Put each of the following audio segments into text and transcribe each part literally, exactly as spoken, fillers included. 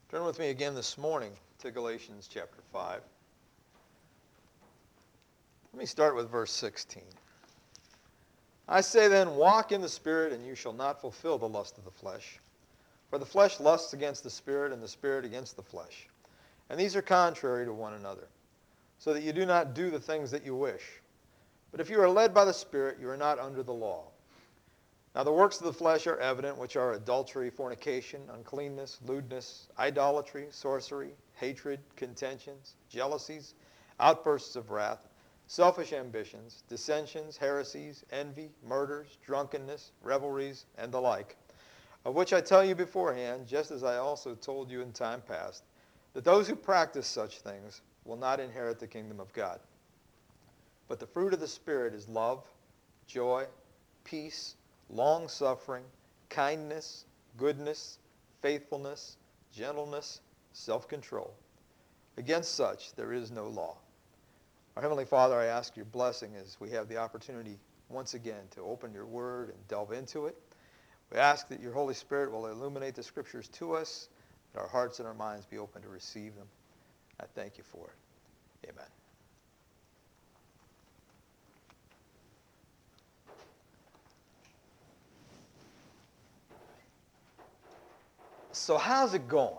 Turn with me again this morning to Galatians chapter five. Let me start with verse sixteen. I say then, walk in the Spirit, and you shall not fulfill the lust of the flesh. For the flesh lusts against the Spirit, and the Spirit against the flesh. And these are contrary to one another, so that you do not do the things that you wish. But if you are led by the Spirit, you are not under the law. Now the works of the flesh are evident, which are adultery, fornication, uncleanness, lewdness, idolatry, sorcery, hatred, contentions, jealousies, outbursts of wrath, selfish ambitions, dissensions, heresies, envy, murders, drunkenness, revelries, and the like, of which I tell you beforehand, just as I also told you in time past, that those who practice such things will not inherit the kingdom of God. But the fruit of the Spirit is love, joy, peace, long-suffering, kindness, goodness, faithfulness, gentleness, self-control. Against such there is no law. Our Heavenly Father, I ask your blessing as we have the opportunity once again to open your word and delve into it. We ask that your Holy Spirit will illuminate the Scriptures to us, that our hearts and our minds be open to receive them. I thank you for it. Amen. So how's it going?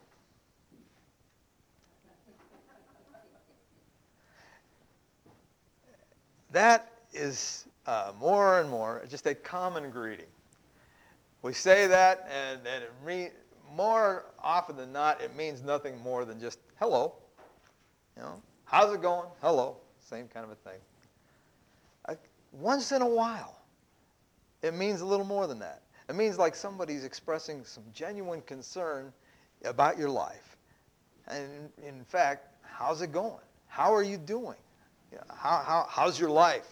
That is uh, more and more just a common greeting. We say that, and, and it re- more often than not, it means nothing more than just hello. You know, how's it going? Hello. Same kind of a thing. I, once in a while, it means a little more than that. It means like somebody's expressing some genuine concern about your life. And in fact, how's it going? How are you doing? You know, how, how, how's your life?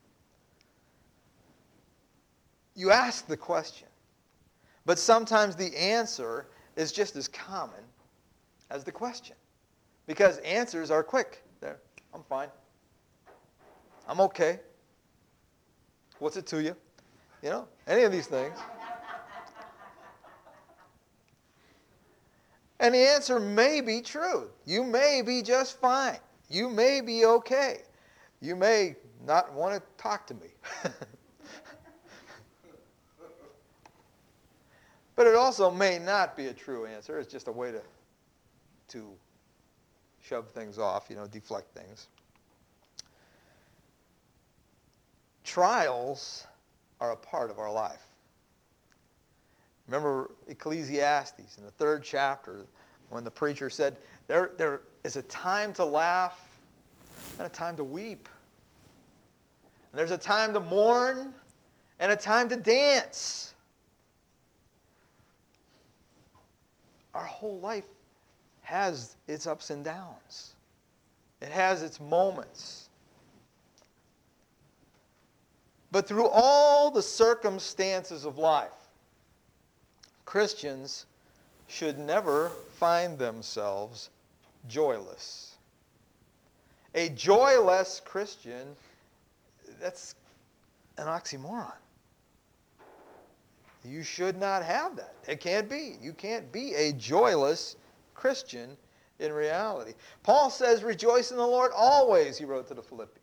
You ask the question. But sometimes the answer is just as common as the question. Because answers are quick. There, I'm fine. I'm okay. What's it to you? You know, any of these things. And the answer may be true. You may be just fine. You may be okay. You may not want to talk to me. But it also may not be a true answer. It's just a way to, to shove things off, you know, deflect things. Trials are a part of our life. Remember Ecclesiastes in the third chapter when the preacher said, there, there is a time to laugh and a time to weep. And there's a time to mourn and a time to dance. Our whole life has its ups and downs. It has its moments. But through all the circumstances of life, Christians should never find themselves joyless. A joyless Christian, that's an oxymoron. You should not have that. It can't be. You can't be a joyless Christian in reality. Paul says, rejoice in the Lord always, he wrote to the Philippians.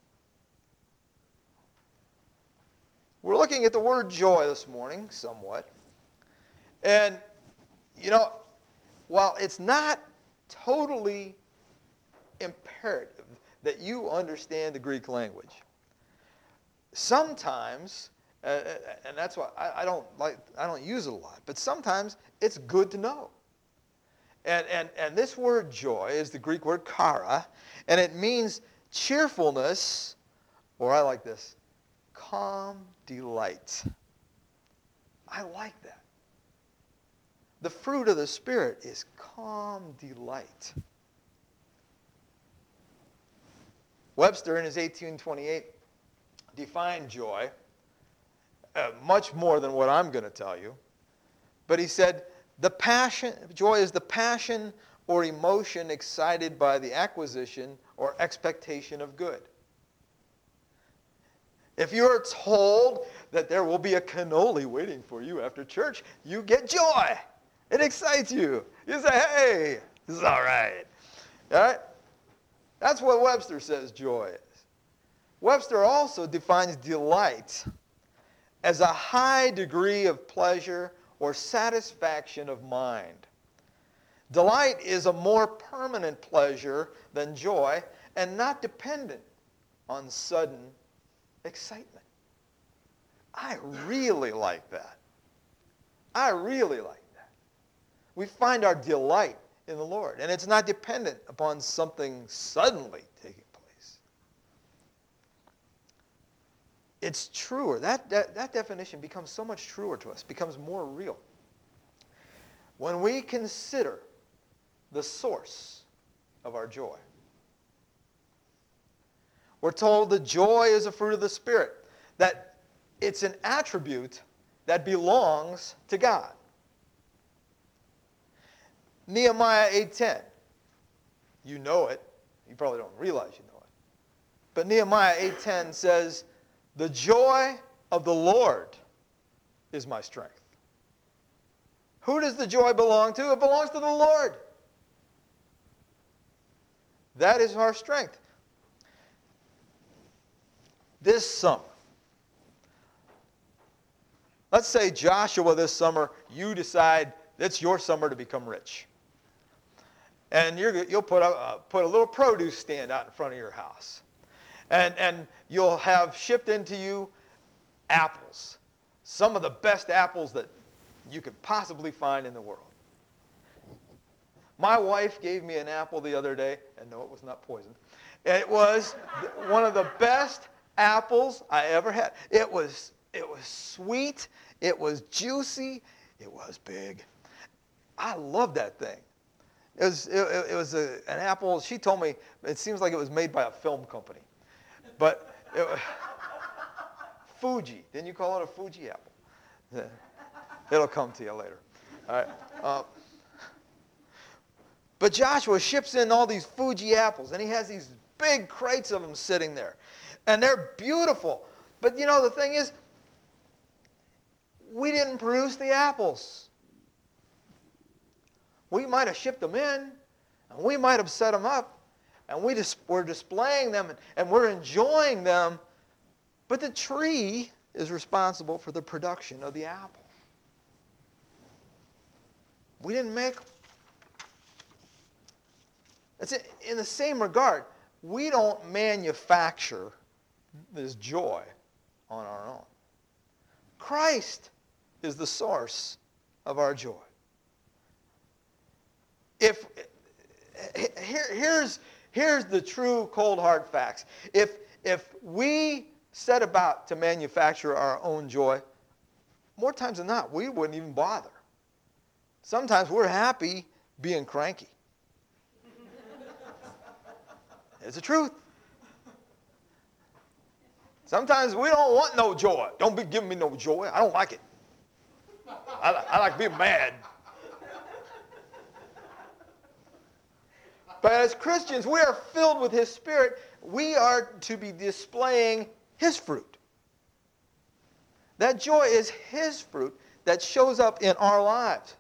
We're looking at the word joy this morning, somewhat. And, you know, while it's not totally imperative that you understand the Greek language, sometimes, uh, and that's why I, I don't like, I don't use it a lot, but sometimes it's good to know. And, and, and this word joy is the Greek word chara, and it means cheerfulness, or I like this, calm delight. I like that. The fruit of the Spirit is calm delight. Webster, in his eighteen twenty-eight, defined joy uh, much more than what I'm going to tell you. But he said, the passion, joy is the passion or emotion excited by the acquisition or expectation of good. If you're told that there will be a cannoli waiting for you after church, you get joy. It excites you. You say, hey, this is all right. All right? That's what Webster says joy is. Webster also defines delight as a high degree of pleasure or satisfaction of mind. Delight is a more permanent pleasure than joy and not dependent on sudden excitement. I really like that. I really like that. We find our delight in the Lord, and it's not dependent upon something suddenly taking place. It's truer. That, that, that definition becomes so much truer to us, becomes more real. When we consider the source of our joy. We're told that joy is a fruit of the Spirit, that it's an attribute that belongs to God. Nehemiah eight ten. You know it. You probably don't realize you know it. But Nehemiah eight ten says, "The joy of the Lord is my strength." Who does the joy belong to? It belongs to the Lord. That is our strength. This summer, let's say Joshua this summer, you decide it's your summer to become rich. And you're, you'll put a, uh, put a little produce stand out in front of your house. And, and you'll have shipped into you apples. Some of the best apples that you could possibly find in the world. My wife gave me an apple the other day, and no, it was not poisoned. It was one of the best apples I ever had. It was, it was sweet, it was juicy, it was big. I love that thing. It was, it, it was a, an apple, she told me, it seems like it was made by a film company. But it was Fuji. Didn't you call it a Fuji apple? It'll come to you later. All right. Uh, but Joshua ships in all these Fuji apples, and he has these big crates of them sitting there. And they're beautiful. But you know, the thing is, we didn't produce the apples. We might have shipped them in, and we might have set them up, and we just, we're displaying them, and, and we're enjoying them, but the tree is responsible for the production of the apple. We didn't make them. It's in the same regard, we don't manufacture this joy on our own. Christ is the source of our joy. If here, here's here's the true cold hard facts. If if we set about to manufacture our own joy, more times than not, we wouldn't even bother. Sometimes we're happy being cranky. It's the truth. Sometimes we don't want no joy. Don't be giving me no joy. I don't like it. I, I like being mad. But as Christians, we are filled with His Spirit. We are to be displaying His fruit. That joy is His fruit that shows up in our lives.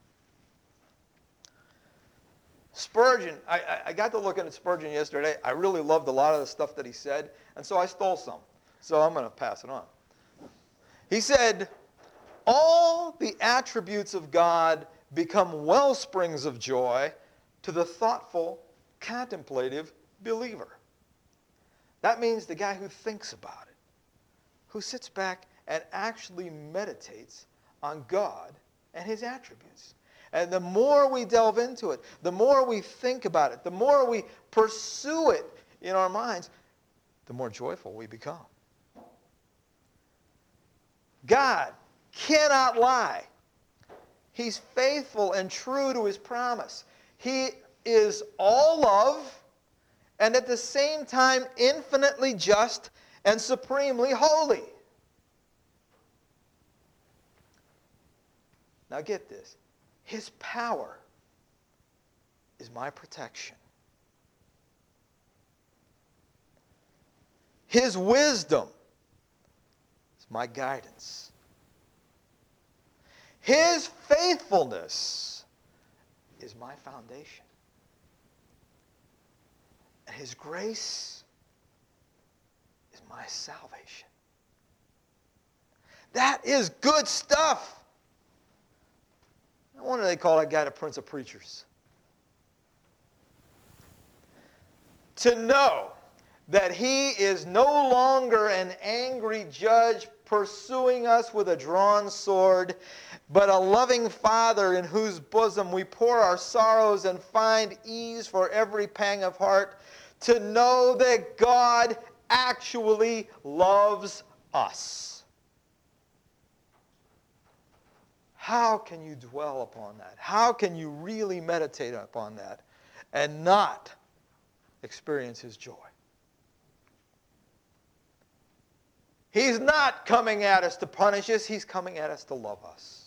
Spurgeon, I, I got to looking at Spurgeon yesterday. I really loved a lot of the stuff that he said, and so I stole some. So I'm going to pass it on. He said, all the attributes of God become well springs of joy to the thoughtful, contemplative believer. That means the guy who thinks about it, who sits back and actually meditates on God and His attributes. And the more we delve into it, the more we think about it, the more we pursue it in our minds, the more joyful we become. God cannot lie. He's faithful and true to His promise. He is all love and at the same time infinitely just and supremely holy. Now get this. His power is my protection. His wisdom is my guidance. His faithfulness is my foundation. And His grace is my salvation. That is good stuff. No wonder they call that guy the Prince of Preachers. To know that He is no longer an angry judge pursuing us with a drawn sword, but a loving Father in whose bosom we pour our sorrows and find ease for every pang of heart. To know that God actually loves us. How can you dwell upon that? How can you really meditate upon that and not experience His joy? He's not coming at us to punish us. He's coming at us to love us.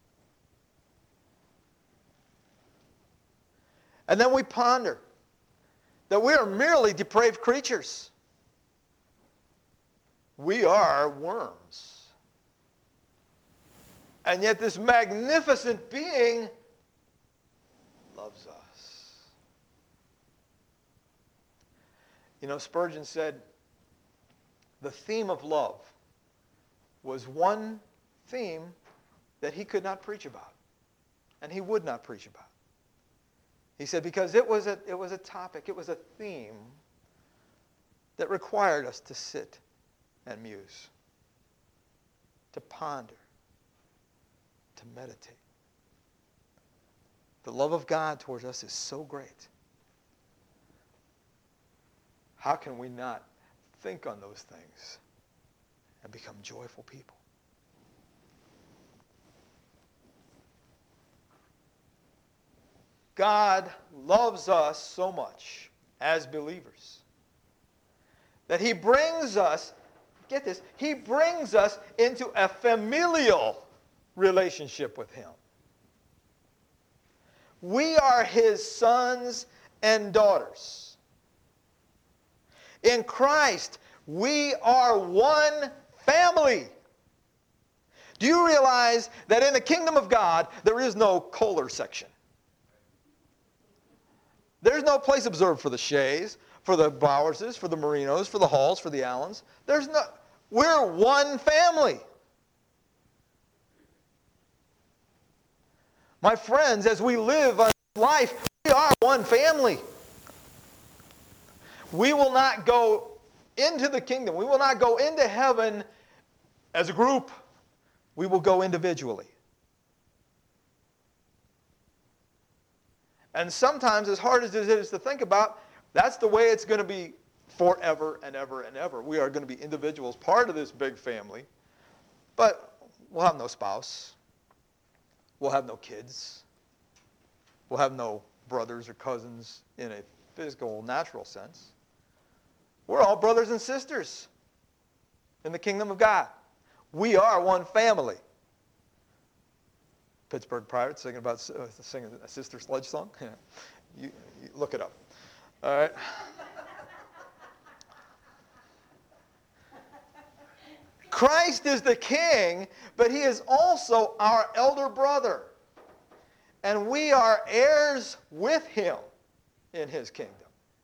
And then we ponder that we are merely depraved creatures. We are worms. And yet this magnificent being loves us. You know, Spurgeon said the theme of love was one theme that he could not preach about, and he would not preach about. He said because it was a, it was a topic, it was a theme that required us to sit and muse, to ponder, to meditate. The love of God towards us is so great. How can we not think on those things and become joyful people? God loves us so much as believers that He brings us, get this, He brings us into a familial relationship with Him. We are His sons and daughters. In Christ, we are one family. Do you realize that in the kingdom of God, there is no Kohler section? There's no place observed for the Shays, for the Bowerses, for the Marinos, for the Halls, for the Allens. There's no, we're one family. My friends, as we live on life, we are one family. We will not go into the kingdom. We will not go into heaven as a group. We will go individually. And sometimes, as hard as it is to think about, that's the way it's going to be forever and ever and ever. We are going to be individuals, part of this big family. But we'll have no spouse. We'll have no kids. We'll have no brothers or cousins in a physical, natural sense. We're all brothers and sisters in the kingdom of God. We are one family. Pittsburgh Pirates singing about uh, singing a Sister Sledge song. Yeah. You, you look it up. All right. Christ is the King, but He is also our elder brother. And we are heirs with Him in His kingdom.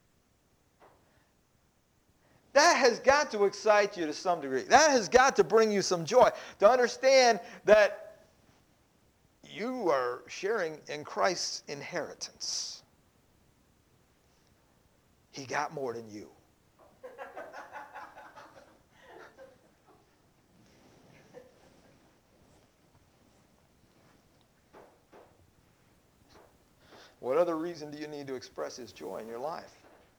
That has got to excite you to some degree. That has got to bring you some joy to understand that you are sharing in Christ's inheritance. He got more than you. What other reason do you need to express His joy in your life?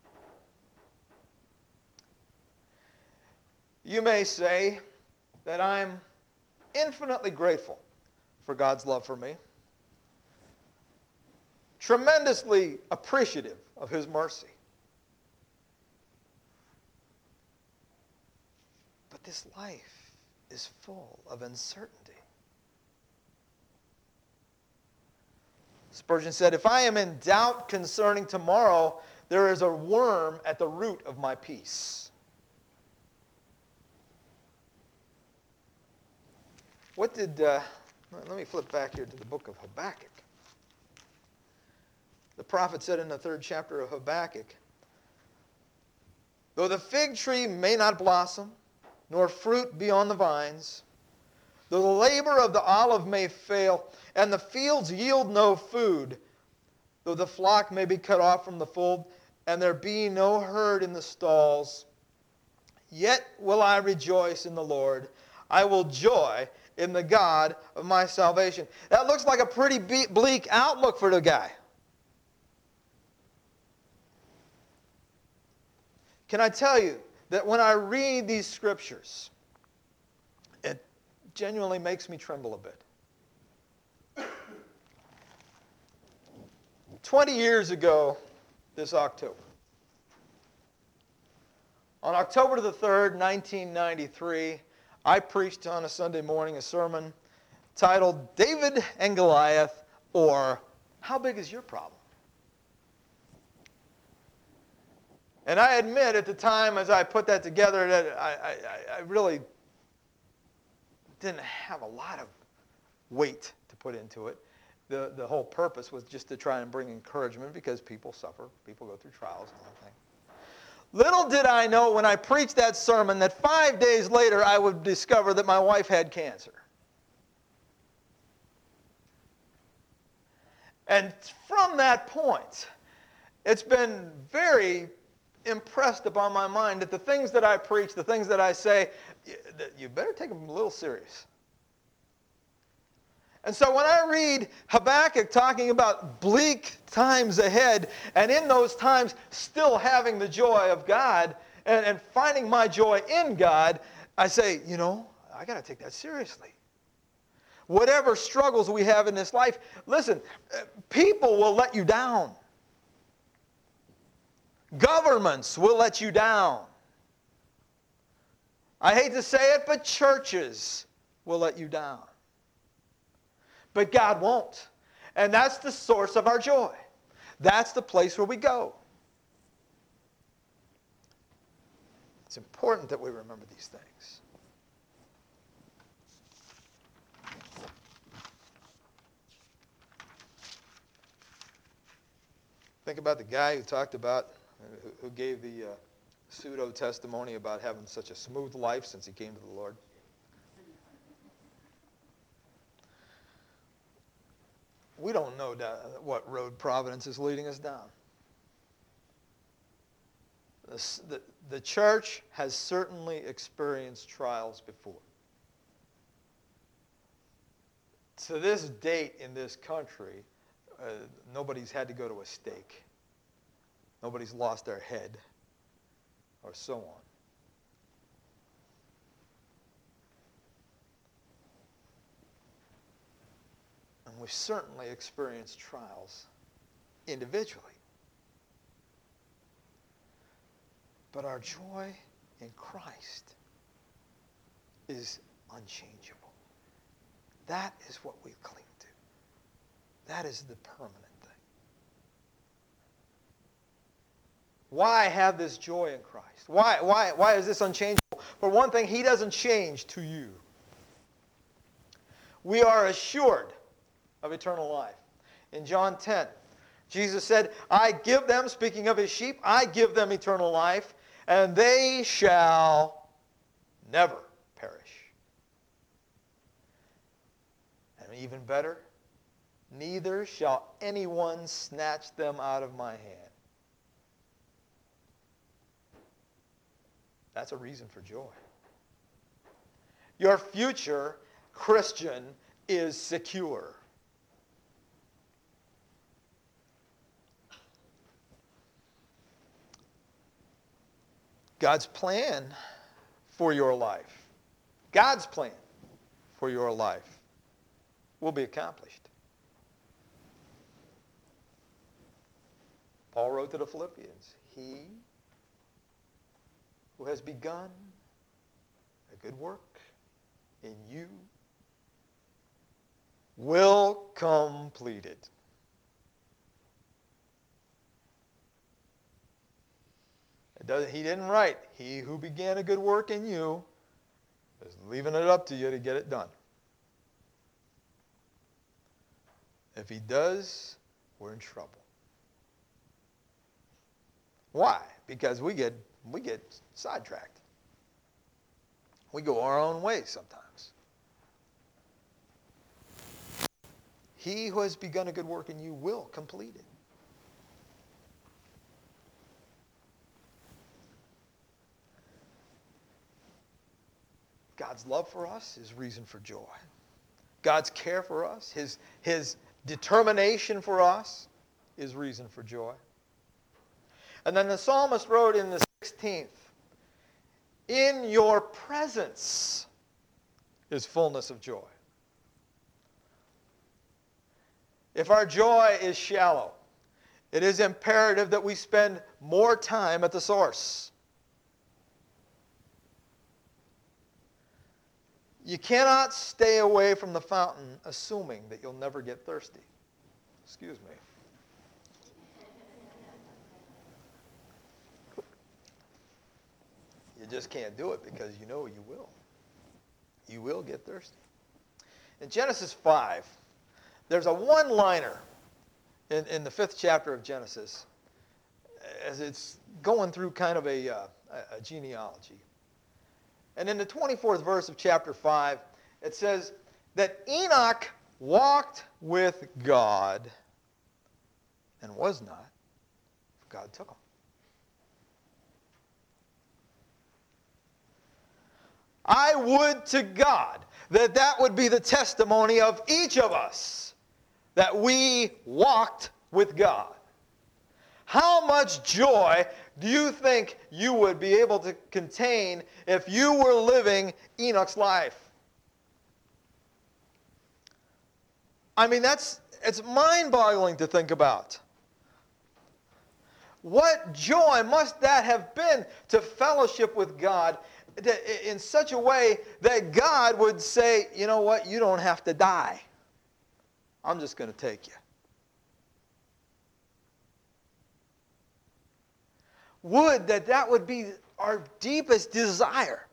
You may say that I'm infinitely grateful for God's love for me, tremendously appreciative of His mercy. But this life is full of uncertainty. Spurgeon said, if I am in doubt concerning tomorrow, there is a worm at the root of my peace. What did, uh, Let me flip back here to the book of Habakkuk. The prophet said in the third chapter of Habakkuk, though the fig tree may not blossom, nor fruit be on the vines, though the labor of the olive may fail, and the fields yield no food, though the flock may be cut off from the fold, and there be no herd in the stalls, yet will I rejoice in the Lord. I will joy in the God of my salvation. That looks like a pretty bleak outlook for the guy. Can I tell you that when I read these scriptures, it genuinely makes me tremble a bit. Twenty years ago, this October, on October the third, nineteen ninety-three, I preached on a Sunday morning a sermon titled David and Goliath, or How Big is Your Problem? And I admit at the time as I put that together that I, I, I really didn't have a lot of weight to put into it. The, the whole purpose was just to try and bring encouragement because people suffer, people go through trials and everything. Little did I know when I preached that sermon that five days later I would discover that my wife had cancer. And from that point, it's been very impressed upon my mind that the things that I preach, the things that I say, you better take them a little serious. And so when I read Habakkuk talking about bleak times ahead, and in those times still having the joy of God and, and finding my joy in God, I say, you know, I got to take that seriously. Whatever struggles we have in this life, listen, people will let you down. Governments will let you down. I hate to say it, but churches will let you down. But God won't. And that's the source of our joy. That's the place where we go. It's important that we remember these things. Think about the guy who talked about, who gave the uh, pseudo testimony about having such a smooth life since he came to the Lord. We don't know what road Providence is leading us down. The, the, the church has certainly experienced trials before. To this date in this country, uh, nobody's had to go to a stake. Nobody's lost their head, or so on. And we've certainly experienced trials individually. But our joy in Christ is unchangeable. That is what we cling to. That is the permanent thing. Why have this joy in Christ? Why, why, why is this unchangeable? For one thing, he doesn't change to you. We are assured of eternal life. In John ten, Jesus said, I give them, speaking of his sheep, I give them eternal life, and they shall never perish. And even better, neither shall anyone snatch them out of my hand. That's a reason for joy. Your future, Christian, is secure. God's plan for your life, God's plan for your life will be accomplished. Paul wrote to the Philippians, he who has begun a good work in you will complete it. It doesn't, he didn't write, he who began a good work in you is leaving it up to you to get it done. If he does, we're in trouble. Why? Because we get we get sidetracked. We go our own way sometimes. He who has begun a good work in you will complete it. God's love for us is reason for joy. God's care for us, his, his determination for us is reason for joy. And then the psalmist wrote in the sixteenth, in your presence is fullness of joy. If our joy is shallow, it is imperative that we spend more time at the source. You cannot stay away from the fountain assuming that you'll never get thirsty. Excuse me. You just can't do it because you know you will. You will get thirsty. In Genesis five, there's a one-liner in, in the fifth chapter of Genesis as it's going through kind of a, uh, a genealogy. And in the twenty-fourth verse of chapter five, it says that Enoch walked with God and was not, for God took him. I would to God that that would be the testimony of each of us, that we walked with God. How much joy do you think you would be able to contain if you were living Enoch's life? I mean, that's it's mind-boggling to think about. What joy must that have been to fellowship with God in such a way that God would say, you know what, you don't have to die. I'm just going to take you. Would that that would be our deepest desire,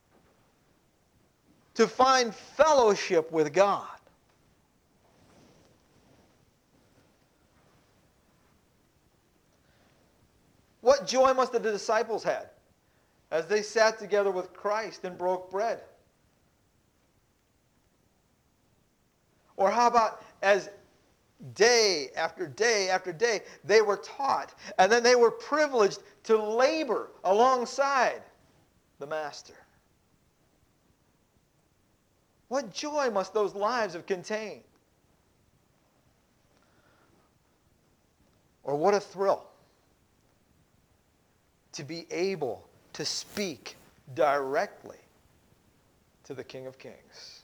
to find fellowship with God. What joy must the disciples had as they sat together with Christ and broke bread? Or how about as day after day after day they were taught, and then they were privileged to labor alongside the Master? What joy must those lives have contained? Or what a thrill to be able to speak directly to the King of Kings.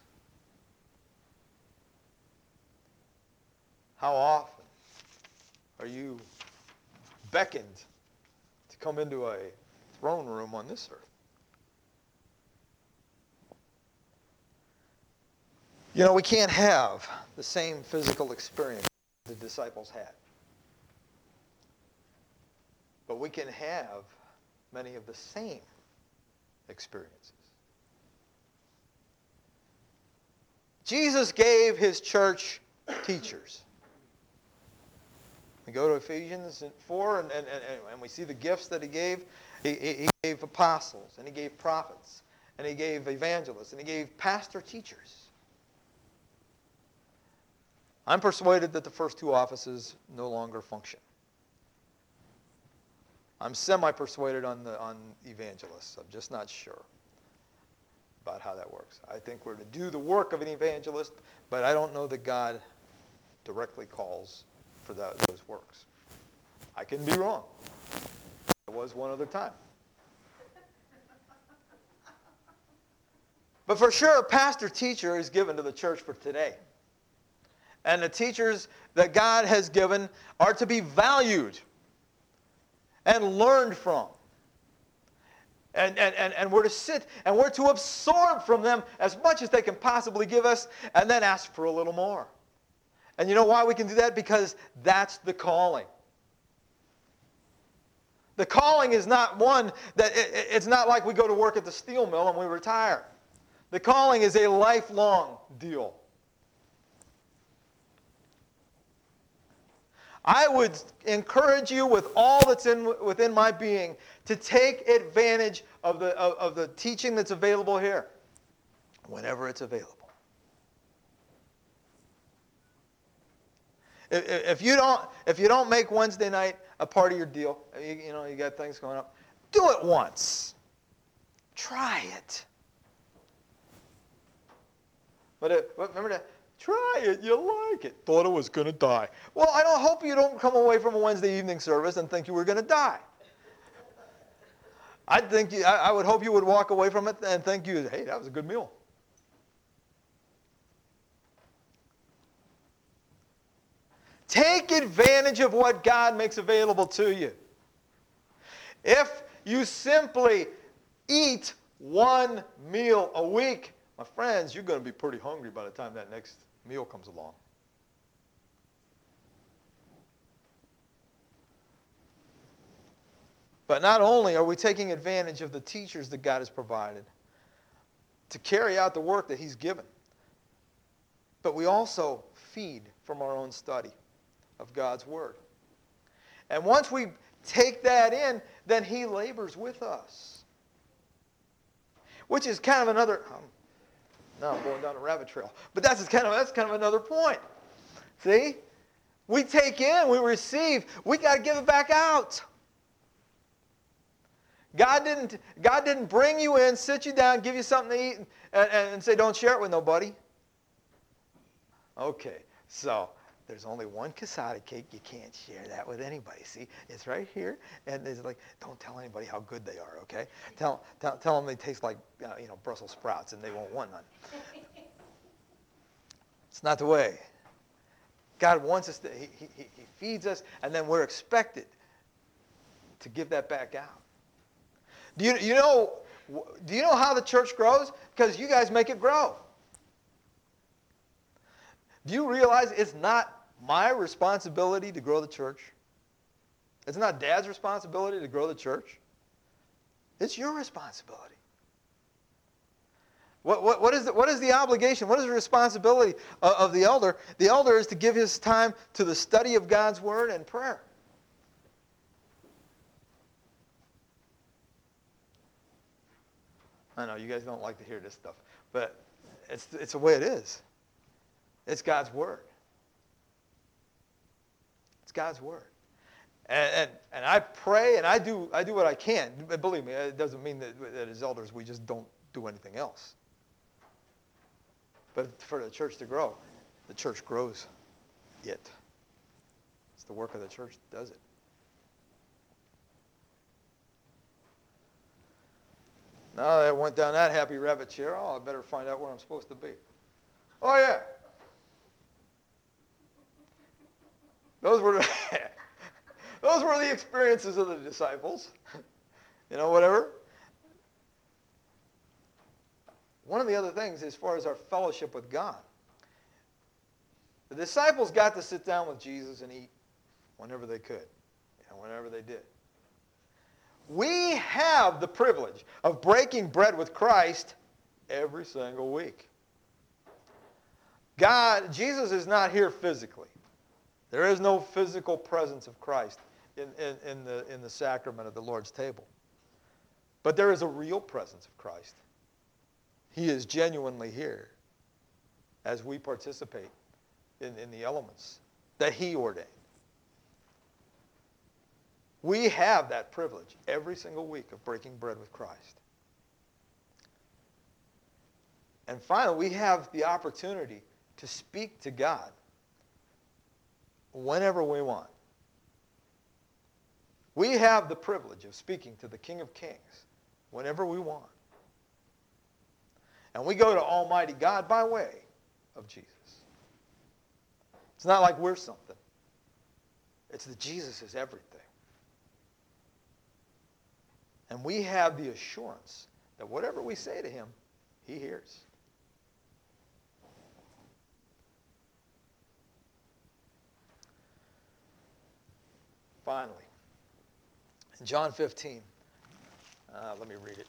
How often are you beckoned to come into a throne room on this earth? You know, we can't have the same physical experience the disciples had. But we can have many of the same experiences. Jesus gave his church teachers. We go to Ephesians four, and, and, and, and we see the gifts that he gave. He, he, he gave apostles, and he gave prophets, and he gave evangelists, and he gave pastor teachers. I'm persuaded that the first two offices no longer function. I'm semi-persuaded on the on evangelists. I'm just not sure about how that works. I think we're to do the work of an evangelist, but I don't know that God directly calls for that, those works. I can be wrong. It was one other time. But for sure, a pastor-teacher is given to the church for today. And the teachers that God has given are to be valued and learned from. And, and, and, and we're to sit and we're to absorb from them as much as they can possibly give us, and then ask for a little more. And you know why we can do that? Because that's the calling. The calling is not one that, it, it's not like we go to work at the steel mill and we retire. The calling is a lifelong deal. I would encourage you with all that's in, within my being to take advantage of the, of, of the teaching that's available here whenever it's available. If, if, you don't, if you don't make Wednesday night a part of your deal, you, you know, you got things going up, do it once. Try it. But it, remember that? Try it. You like it. Thought it was going to die. Well, I don't hope you don't come away from a Wednesday evening service and think you were going to die. I think you, I, I would hope you would walk away from it and think you, hey, that was a good meal. Take advantage of what God makes available to you. If you simply eat one meal a week, my friends, you're going to be pretty hungry by the time that next meal comes along. But not only are we taking advantage of the teachers that God has provided to carry out the work that He's given, but we also feed from our own study of God's Word. And once we take that in, then He labors with us. Which is kind of another, um, now I'm going down a rabbit trail, but that's kind of, that's kind of another point. See? We take in, we receive, we got to give it back out. God didn't, God didn't bring you in, sit you down, give you something to eat, and, and, and say, don't share it with nobody. Okay, so there's only one casada cake. You can't share that with anybody. See, it's right here. And it's like, don't tell anybody how good they are, okay? Tell, tell, tell them they taste like, uh, you know, Brussels sprouts and they won't want none. It's not the way. God wants us to, he, he, he feeds us, and then we're expected to give that back out. Do you, you know, do you know how the church grows? Because you guys make it grow. Do you realize it's not my responsibility to grow the church? It's not Dad's responsibility to grow the church. It's your responsibility. What, what, what, is, the, what is the obligation? What is the responsibility of, of the elder? The elder is to give his time to the study of God's Word and prayer. I know you guys don't like to hear this stuff, but it's, it's the way it is. It's God's Word. It's God's Word. And, and, and I pray and I do, I do what I can. But believe me, it doesn't mean that, that as elders we just don't do anything else. But for the church to grow, the church grows it. It's the work of the church that does it. Now that I went down that happy rabbit chair, oh, I better find out where I'm supposed to be. Oh, yeah. Those were the, those were the experiences of the disciples. You know, whatever. One of the other things, as far as our fellowship with God, the disciples got to sit down with Jesus and eat whenever they could, and whenever they did. We have the privilege of breaking bread with Christ every single week. God, Jesus is not here physically. There is no physical presence of Christ in, in, in, the, in the sacrament of the Lord's table. But there is a real presence of Christ. He is genuinely here as we participate in, in the elements that He ordained. We have that privilege every single week of breaking bread with Christ. And finally, we have the opportunity to speak to God whenever we want. We have the privilege of speaking to the King of Kings whenever we want. And we go to Almighty God by way of Jesus. It's not like we're something. It's that Jesus is everything. And we have the assurance that whatever we say to Him, He hears. Finally, in John fifteen, uh, let me read it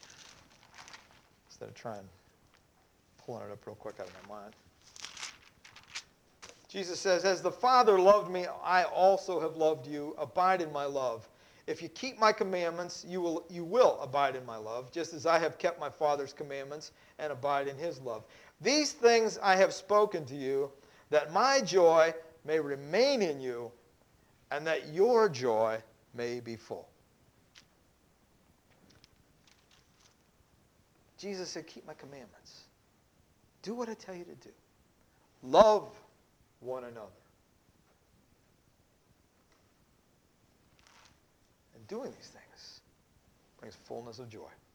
instead of trying pulling it up real quick out of my mind. Jesus says, as the Father loved me, I also have loved you. Abide in my love. If you keep my commandments, you will, you will abide in my love, just as I have kept my Father's commandments and abide in his love. These things I have spoken to you, that my joy may remain in you, and that your joy may be full. Jesus said, keep my commandments. Do what I tell you to do. Love one another. And doing these things brings fullness of joy.